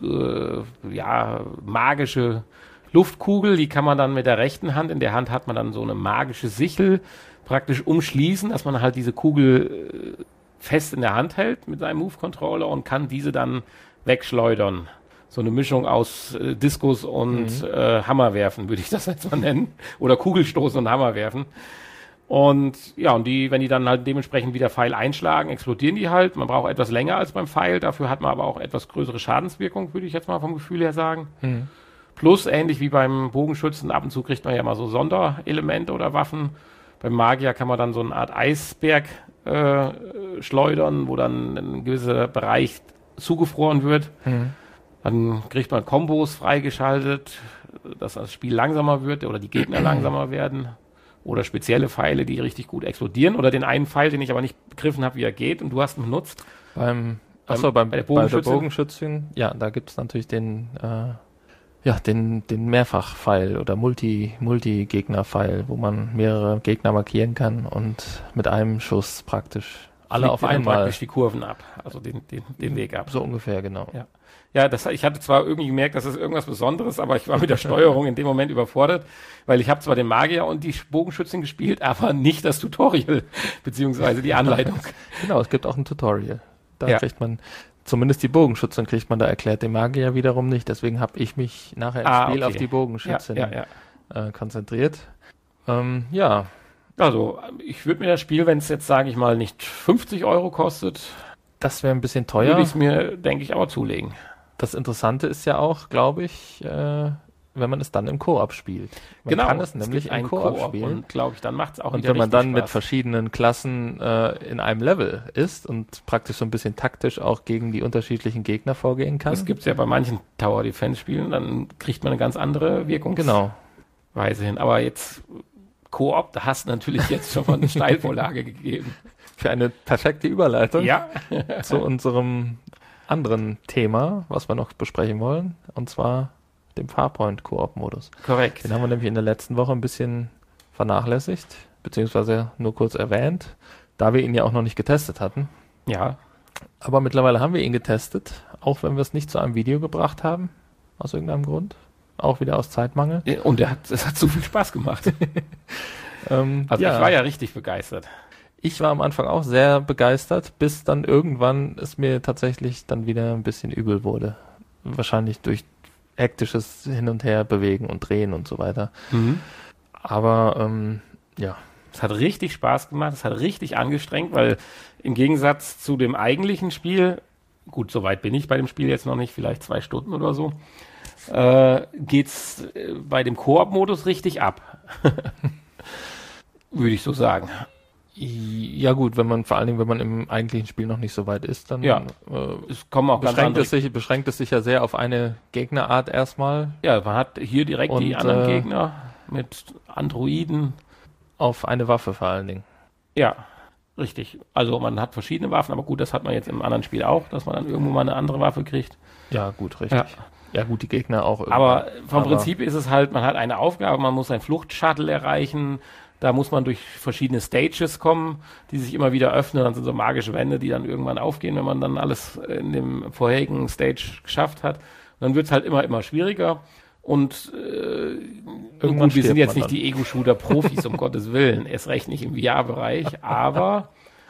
magische Luftkugel, die kann man dann mit der rechten Hand, in der Hand hat man dann so eine magische Sichel praktisch umschließen, dass man halt diese Kugel fest in der Hand hält mit seinem Move-Controller und kann diese dann wegschleudern. So eine Mischung aus Diskus und Hammerwerfen, würde ich das jetzt mal nennen. Oder Kugelstoßen und Hammerwerfen. Und ja, und wenn die dann halt dementsprechend wieder Pfeil einschlagen, explodieren die halt. Man braucht etwas länger als beim Pfeil, dafür hat man aber auch etwas größere Schadenswirkung, würde ich jetzt mal vom Gefühl her sagen. Plus, ähnlich wie beim Bogenschützen, ab und zu kriegt man ja mal so Sonderelemente oder Waffen. Beim Magier kann man dann so eine Art Eisberg schleudern, wo dann ein gewisser Bereich zugefroren wird. Dann kriegt man Kombos freigeschaltet, dass das Spiel langsamer wird oder die Gegner langsamer werden. Oder spezielle Pfeile, die richtig gut explodieren. Oder den einen Pfeil, den ich aber nicht begriffen habe, wie er geht und du hast ihn benutzt. Bei der Bogenschützin, ja, da gibt es natürlich den Mehrfachpfeil oder Multi-Gegner-Pfeil, wo man mehrere Gegner markieren kann und mit einem Schuss praktisch alle auf einmal praktisch die Kurven ab, also den Weg ab. So ungefähr, genau. Ja, ich hatte zwar irgendwie gemerkt, das ist irgendwas Besonderes, aber ich war mit der Steuerung in dem Moment überfordert, weil ich habe zwar den Magier und die Bogenschützin gespielt, aber nicht das Tutorial, beziehungsweise die Anleitung. Genau, es gibt auch ein Tutorial. Da kriegt man, zumindest die Bogenschützin kriegt man da erklärt, den Magier wiederum nicht, deswegen habe ich mich nachher im Spiel auf die Bogenschützin konzentriert. Also, ich würde mir das Spiel, wenn es jetzt, sage ich mal, nicht 50 € kostet, das wäre ein bisschen teuer. Würde ich es mir, denke ich, aber zulegen. Das Interessante ist ja auch, glaube ich, wenn man es dann im Koop spielt. Man kann es nämlich im Koop spielen. Und glaube ich, dann macht es auch und wenn man dann Spaß mit verschiedenen Klassen in einem Level ist und praktisch so ein bisschen taktisch auch gegen die unterschiedlichen Gegner vorgehen kann. Das gibt es ja bei manchen Tower Defense Spielen, dann kriegt man eine ganz andere Wirkungsweise hin. Aber jetzt Koop, da hast du natürlich jetzt schon mal eine Steilvorlage gegeben. Für eine perfekte Überleitung ja. zu unserem anderen Thema, was wir noch besprechen wollen, und zwar dem Farpoint-Koop-Modus. Korrekt. Den haben wir nämlich in der letzten Woche ein bisschen vernachlässigt, beziehungsweise nur kurz erwähnt, da wir ihn ja auch noch nicht getestet hatten. Ja. Aber mittlerweile haben wir ihn getestet, auch wenn wir es nicht zu einem Video gebracht haben, aus irgendeinem Grund. Auch wieder aus Zeitmangel. Und es hat so viel Spaß gemacht. Ich war ja richtig begeistert. Ich war am Anfang auch sehr begeistert, bis dann irgendwann es mir tatsächlich dann wieder ein bisschen übel wurde. Wahrscheinlich durch hektisches Hin- und Her bewegen und drehen und so weiter. Aber es hat richtig Spaß gemacht, es hat richtig angestrengt, weil im Gegensatz zu dem eigentlichen Spiel, gut, soweit bin ich bei dem Spiel jetzt noch nicht, vielleicht 2 Stunden oder so, geht's bei dem Koop-Modus richtig ab. Würde ich so sagen. Ja gut, wenn man im eigentlichen Spiel noch nicht so weit ist, dann es kommen auch beschränkt es sich ja sehr auf eine Gegnerart erstmal. Ja, man hat hier direkt die anderen Gegner mit Androiden. Auf eine Waffe vor allen Dingen. Ja, richtig. Also man hat verschiedene Waffen, aber gut, das hat man jetzt im anderen Spiel auch, dass man dann irgendwo mal eine andere Waffe kriegt. Ja, gut, richtig. Ja gut, die Gegner auch. Aber vom Prinzip ist es halt, man hat eine Aufgabe, man muss ein Fluchtshuttle erreichen. Da muss man durch verschiedene Stages kommen, die sich immer wieder öffnen. Dann sind so magische Wände, die dann irgendwann aufgehen, wenn man dann alles in dem vorherigen Stage geschafft hat. Und dann wird es halt immer schwieriger. Und wir sind jetzt nicht die Ego-Shooter-Profis, um Gottes Willen. Erst recht nicht im VR-Bereich. Aber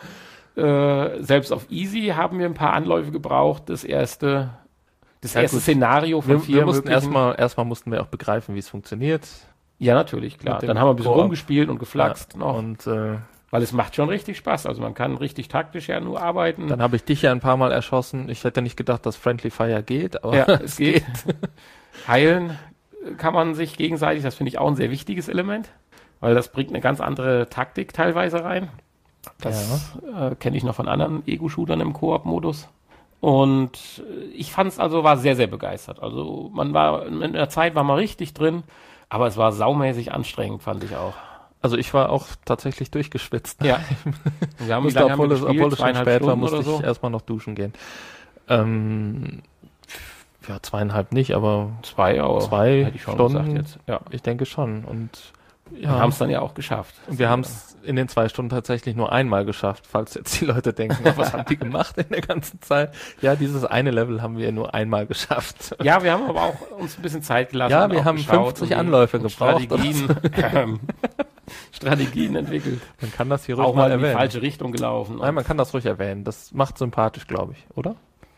selbst auf Easy haben wir ein paar Anläufe gebraucht. Das erste Szenario von 4 wir mussten erstmal mussten wir auch begreifen, wie es funktioniert. Ja, natürlich, klar. Dann haben wir ein bisschen rumgespielt und geflaxt noch. Und Weil es macht schon richtig Spaß. Also man kann richtig taktisch ja nur arbeiten. Dann habe ich dich ja ein paar Mal erschossen. Ich hätte nicht gedacht, dass Friendly Fire geht, aber ja, es geht. Heilen kann man sich gegenseitig. Das finde ich auch ein sehr wichtiges Element, weil das bringt eine ganz andere Taktik teilweise rein. Das kenne ich noch von anderen Ego-Shootern im Koop-Modus. Und ich fand es also, war sehr, sehr begeistert. Also man war, in der Zeit war man richtig drin, aber es war saumäßig anstrengend, fand ich auch. Also ich war auch tatsächlich durchgeschwitzt. Ja. Wir haben musste, obwohl es schon spät war, Stunden musste oder so. ich erstmal noch duschen gehen. Ja, 2,5 nicht, aber 2 2 hätte ich schon Stunden, gesagt jetzt. Ja. ich denke schon. Und Wir haben es dann ja auch geschafft. Und wir haben es in den 2 Stunden tatsächlich nur einmal geschafft, falls jetzt die Leute denken, was haben die gemacht in der ganzen Zeit? Ja, dieses eine Level haben wir nur einmal geschafft. Ja, wir haben aber auch uns ein bisschen Zeit gelassen. Ja, wir haben 50 Anläufe gebraucht. Strategien entwickelt. Man kann das hier ruhig auch mal in erwähnen. die falsche Richtung gelaufen. Nein, man kann das ruhig erwähnen. Das macht sympathisch, glaube ich, oder?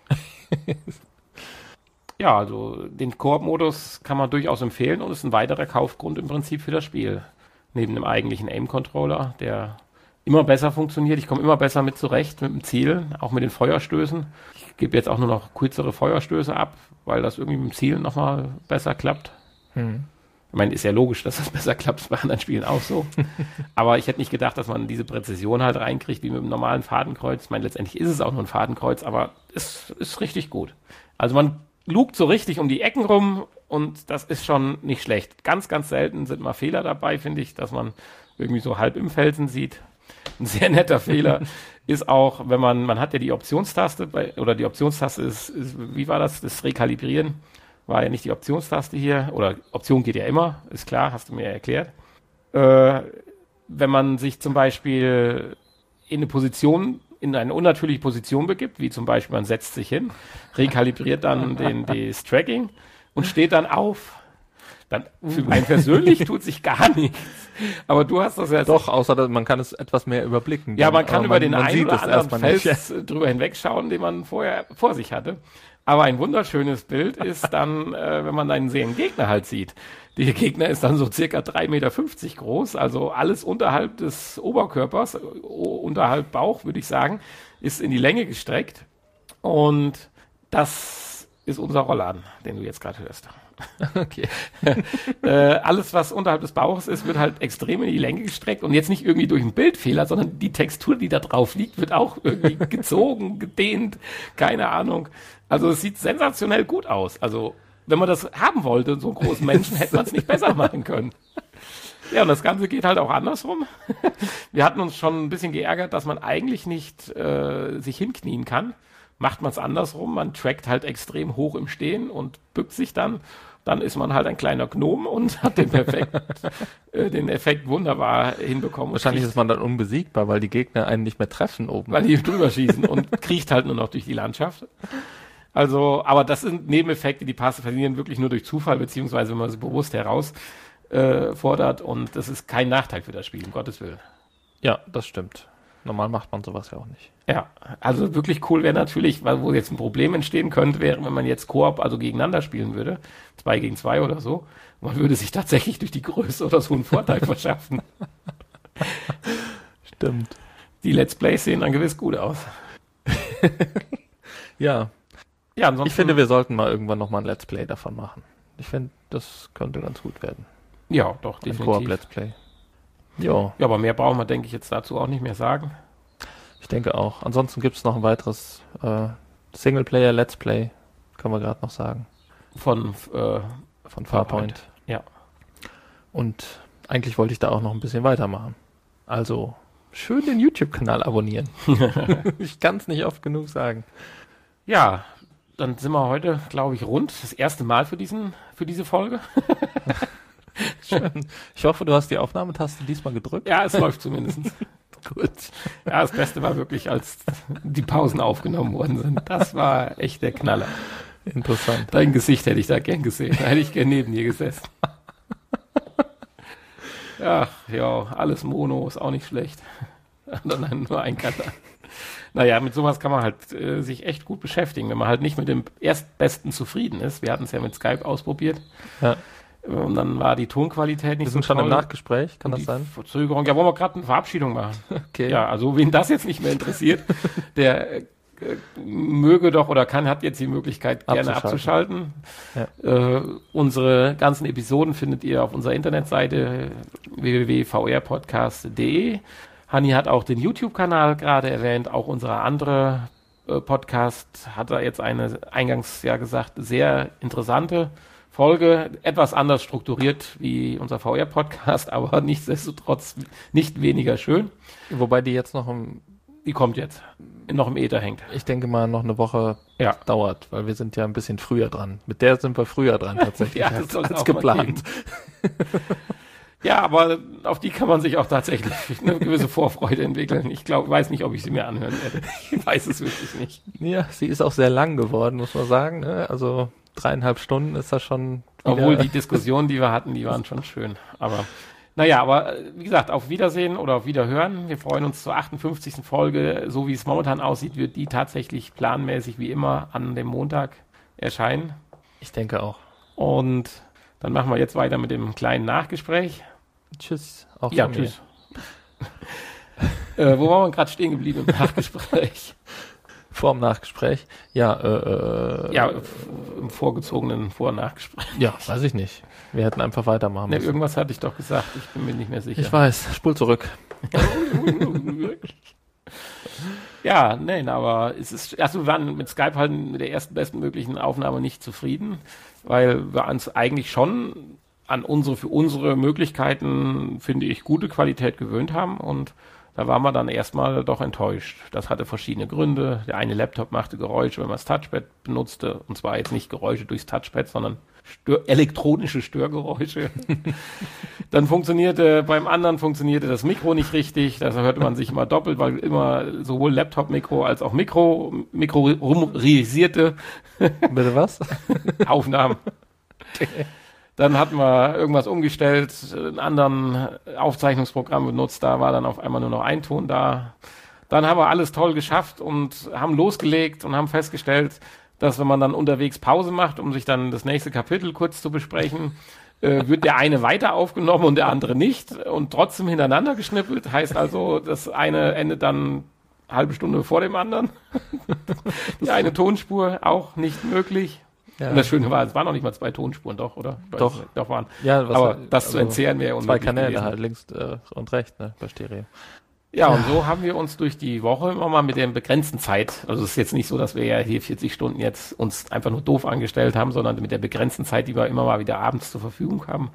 Ja, also den Koop-Modus kann man durchaus empfehlen und ist ein weiterer Kaufgrund im Prinzip für das Spiel. Neben dem eigentlichen Aim-Controller, der immer besser funktioniert. Ich komme immer besser mit zurecht, mit dem Zielen, auch mit den Feuerstößen. Ich gebe jetzt auch nur noch kürzere Feuerstöße ab, weil das irgendwie mit dem Zielen nochmal besser klappt. Ich meine, ist ja logisch, dass das besser klappt, ist bei anderen Spielen auch so. Aber ich hätte nicht gedacht, dass man diese Präzision halt reinkriegt, wie mit einem normalen Fadenkreuz. Ich meine, letztendlich ist es auch nur ein Fadenkreuz, aber es ist richtig gut. Also man lugt so richtig um die Ecken rum und das ist schon nicht schlecht. Ganz, ganz selten sind mal Fehler dabei, finde ich, dass man irgendwie so halb im Felsen sieht. Ein sehr netter Fehler ist auch, wenn man hat ja die Optionstaste, oder die Optionstaste ist, wie war das? Das Rekalibrieren war ja nicht die Optionstaste hier, oder Option geht ja immer, ist klar, hast du mir erklärt. Wenn man sich zum Beispiel in eine unnatürliche Position begibt, wie zum Beispiel man setzt sich hin, rekalibriert dann das Tracking und steht dann auf. Dann für einen persönlich tut sich gar nichts. Aber du hast das ja... Doch, außer dass man kann es etwas mehr überblicken. Ja, man kann über den einen oder anderen Fels drüber hinwegschauen, den man vorher vor sich hatte. Aber ein wunderschönes Bild ist dann, wenn man einen sehenden Gegner halt sieht. Der Gegner ist dann so circa 3,50 Meter groß, also alles unterhalb des Oberkörpers, unterhalb Bauch, würde ich sagen, ist in die Länge gestreckt. Und das ist unser Rollladen, den du jetzt gerade hörst. Okay. Alles, was unterhalb des Bauches ist, wird halt extrem in die Länge gestreckt und jetzt nicht irgendwie durch einen Bildfehler, sondern die Textur, die da drauf liegt, wird auch irgendwie gezogen, gedehnt, keine Ahnung. Also es sieht sensationell gut aus. Also wenn man das haben wollte, so einen großen Menschen, hätte man es nicht besser machen können. Ja, und das Ganze geht halt auch andersrum. Wir hatten uns schon ein bisschen geärgert, dass man eigentlich nicht sich hinknien kann. Macht man es andersrum, man trackt halt extrem hoch im Stehen und bückt sich dann ist man halt ein kleiner Gnom und hat den Effekt wunderbar hinbekommen. Wahrscheinlich ist man dann unbesiegbar, weil die Gegner einen nicht mehr treffen oben. Weil die drüber schießen und kriecht halt nur noch durch die Landschaft. Also, aber das sind Nebeneffekte, die passieren wirklich nur durch Zufall, beziehungsweise wenn man sie bewusst herausfordert und das ist kein Nachteil für das Spiel, um Gottes Willen. Ja, das stimmt. Normal macht man sowas ja auch nicht. Ja, also wirklich cool wäre natürlich, wo jetzt ein Problem entstehen könnte, wäre, wenn man jetzt Koop, also gegeneinander spielen würde, 2 gegen 2 oder so, man würde sich tatsächlich durch die Größe oder so einen Vorteil verschaffen. Stimmt. Die Let's Plays sehen dann gewiss gut aus. Ja. Ja, ansonsten, ich finde, wir sollten mal irgendwann nochmal ein Let's Play davon machen. Ich finde, das könnte ganz gut werden. Ja, doch, ein definitiv. Koop-Let's Play. Jo. Ja, aber mehr brauchen wir, denke ich, jetzt dazu auch nicht mehr sagen. Ich denke auch. Ansonsten gibt es noch ein weiteres Singleplayer-Let's Play, können wir gerade noch sagen. Von Farpoint. Ja. Und eigentlich wollte ich da auch noch ein bisschen weitermachen. Also schön den YouTube-Kanal abonnieren. Ich kann es nicht oft genug sagen. Ja, dann sind wir heute, glaube ich, rund. Das erste Mal für diese Folge. Schön. Ich hoffe, du hast die Aufnahmetaste diesmal gedrückt. Ja, es läuft zumindest. Gut. Ja, das Beste war wirklich, als die Pausen aufgenommen worden sind. Das war echt der Knaller. Interessant. Dein Gesicht hätte ich da gern gesehen. Da hätte ich gern neben dir gesessen. Ach, ja, alles Mono ist auch nicht schlecht. Dann nur ein Kanal. Naja, mit sowas kann man halt sich echt gut beschäftigen, wenn man halt nicht mit dem Erstbesten zufrieden ist. Wir hatten es ja mit Skype ausprobiert. Ja. Und dann war die Tonqualität nicht Wir so sind schon toll. im Nachgespräch, kann Und das sein? Verzögerung. Ja, wollen wir gerade eine Verabschiedung machen? Okay. Ja, also wen das jetzt nicht mehr interessiert, der möge doch oder hat jetzt die Möglichkeit, gerne abzuschalten. Ja. Unsere ganzen Episoden findet ihr auf unserer Internetseite www.vrpodcast.de. Hanni hat auch den YouTube-Kanal gerade erwähnt, auch unsere andere Podcast hat er jetzt eine, eingangs ja gesagt, sehr interessante Folge, etwas anders strukturiert wie unser VR-Podcast, aber nichtsdestotrotz nicht weniger schön. Wobei die jetzt Die kommt jetzt, noch im Äther hängt. ich denke mal, noch eine Woche dauert, weil wir sind ja ein bisschen früher dran. Mit der sind wir früher dran tatsächlich, Ja, das soll's als auch mal geplant. Ja, aber auf die kann man sich auch tatsächlich eine gewisse Vorfreude entwickeln. Ich weiß nicht, ob ich sie mir anhören werde. Ich weiß es wirklich nicht. Ja, sie ist auch sehr lang geworden, muss man sagen. Ne? Also 3,5 Stunden ist das schon. Obwohl die Diskussionen, die wir hatten, die waren schon schön. Aber naja, aber wie gesagt, auf Wiedersehen oder auf Wiederhören. Wir freuen uns zur 58. Folge. So wie es momentan aussieht, wird die tatsächlich planmäßig wie immer an dem Montag erscheinen. Ich denke auch. Und dann machen wir jetzt weiter mit dem kleinen Nachgespräch. Tschüss. Auch Ja, von mir. tschüss. Wo waren wir gerade stehen geblieben im Nachgespräch? Vor dem Nachgespräch. Ja, Im vorgezogenen Vor- und Nachgespräch. ja, weiß ich nicht. Wir hätten einfach weitermachen Ne, müssen. irgendwas hatte ich doch gesagt, ich bin mir nicht mehr sicher. Ich weiß, spul zurück. Ja, nein, aber wir waren mit Skype halt mit der ersten bestmöglichen Aufnahme nicht zufrieden, weil wir uns eigentlich schon an für unsere Möglichkeiten, finde ich, gute Qualität gewöhnt haben und da waren wir dann erstmal doch enttäuscht. Das hatte verschiedene Gründe. Der eine Laptop machte Geräusche, wenn man das Touchpad benutzte. Und zwar jetzt nicht Geräusche durchs Touchpad, sondern elektronische Störgeräusche. Dann beim anderen funktionierte das Mikro nicht richtig. Da hörte man sich immer doppelt, weil immer sowohl Laptop-Mikro als auch mikrorisierte Bitte was? Aufnahmen. Dann hatten wir irgendwas umgestellt, einen anderen Aufzeichnungsprogramm benutzt, da war dann auf einmal nur noch ein Ton da. Dann haben wir alles toll geschafft und haben losgelegt und haben festgestellt, dass wenn man dann unterwegs Pause macht, um sich dann das nächste Kapitel kurz zu besprechen, wird der eine weiter aufgenommen und der andere nicht und trotzdem hintereinander geschnippelt. Heißt also, das eine endet dann eine halbe Stunde vor dem anderen. Die eine Tonspur auch nicht möglich. Ja. Und das Schöne war, es waren noch nicht mal 2 Tonspuren, doch, oder? Doch. Doch waren. Ja, Aber das zu entzehren wäre zwei unmöglich Kanäle gewesen. halt, links und rechts, ne, bei Stereo. Ja, und so haben wir uns durch die Woche immer mal mit der begrenzten Zeit, also es ist jetzt nicht so, dass wir ja hier 40 Stunden jetzt uns einfach nur doof angestellt haben, sondern mit der begrenzten Zeit, die wir immer mal wieder abends zur Verfügung haben,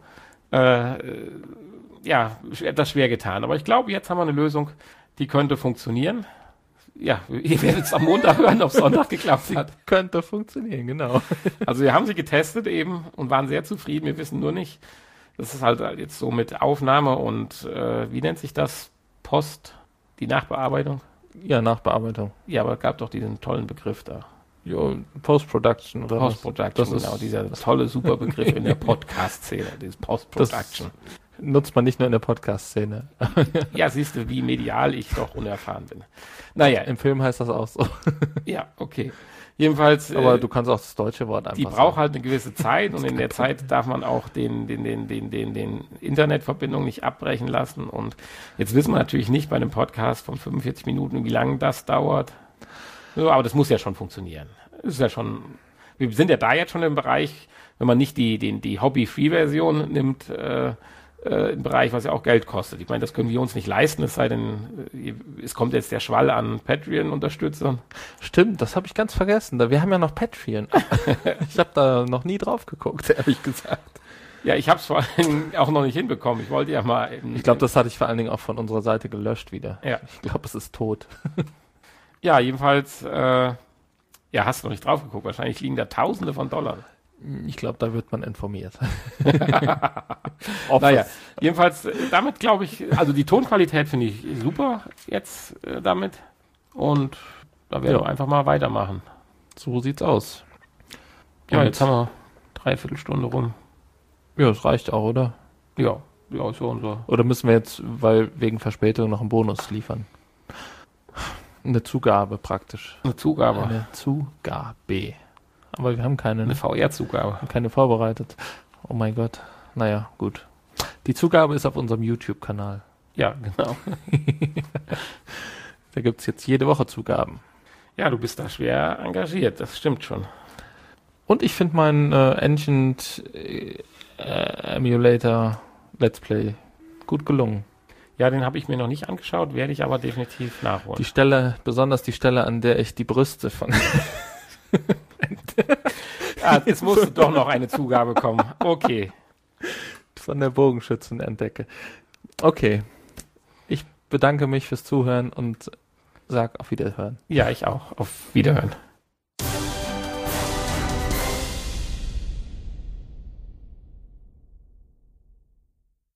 etwas schwer getan. Aber ich glaube, jetzt haben wir eine Lösung, die könnte funktionieren. Ja, ihr werdet es am Montag hören, ob es Sonntag geklappt hat. Könnte funktionieren, genau. Also wir haben sie getestet eben und waren sehr zufrieden. Wir wissen nur nicht, das ist halt jetzt so mit Aufnahme und wie nennt sich das? Die Nachbearbeitung? Ja, Nachbearbeitung. Ja, aber es gab doch diesen tollen Begriff da. Ja, Post-Production oder Post-Production, was? genau, dieser tolle, super Begriff in der Podcast-Szene, dieses Post-Production. Nutzt man nicht nur in der Podcast-Szene. Ja, siehst du, wie medial ich doch unerfahren bin. Naja. Im Film heißt das auch so. Ja, okay. Jedenfalls. Aber du kannst auch das deutsche Wort einfach Die braucht halt eine gewisse Zeit und in der Zeit darf man auch den Internetverbindung nicht abbrechen lassen. Und jetzt wissen wir natürlich nicht bei einem Podcast von 45 Minuten, wie lange das dauert. So, aber das muss ja schon funktionieren. Das ist ja schon, wir sind ja da jetzt schon im Bereich, wenn man nicht die Hobby-Free-Version nimmt, im Bereich, was ja auch Geld kostet. Ich meine, das können wir uns nicht leisten, es sei denn, es kommt jetzt der Schwall an Patreon-Unterstützern. Stimmt, das habe ich ganz vergessen. Wir haben ja noch Patreon. Ich habe da noch nie drauf geguckt, ehrlich gesagt. Ja, ich habe es vor allem auch noch nicht hinbekommen. Ich wollte ja mal... Ich glaube, das hatte ich vor allen Dingen auch von unserer Seite gelöscht wieder. Ja. Ich glaube, es ist tot. Ja, jedenfalls, hast du noch nicht drauf geguckt. Wahrscheinlich liegen da Tausende von Dollar. Ich glaube, da wird man informiert. Naja, jedenfalls, damit glaube ich, also die Tonqualität finde ich super jetzt damit. Und da werden wir einfach mal weitermachen. So sieht's aus. Ja, jetzt haben wir 3/4 Stunde rum. Ja, das reicht auch, oder? Ja, ist so unser. Oder müssen wir jetzt, weil wegen Verspätung, noch einen Bonus liefern? Eine Zugabe praktisch. Eine Zugabe. Eine Zugabe. Aber wir haben keine. Eine VR-Zugabe. Keine vorbereitet. Oh mein Gott. naja, gut. Die Zugabe ist auf unserem YouTube-Kanal. Ja, genau. Da gibt es jetzt jede Woche Zugaben. Ja, du bist da schwer engagiert, das stimmt schon. Und ich finde meinen Ancient Emulator Let's Play gut gelungen. Ja, den habe ich mir noch nicht angeschaut, werde ich aber definitiv nachholen. Besonders die Stelle, an der ich die Brüste von Jetzt musste doch noch eine Zugabe kommen. Okay. von der Bogenschützen entdecke. Okay. Ich bedanke mich fürs Zuhören und sag auf Wiederhören. Ja, ich auch. Auf Wiederhören.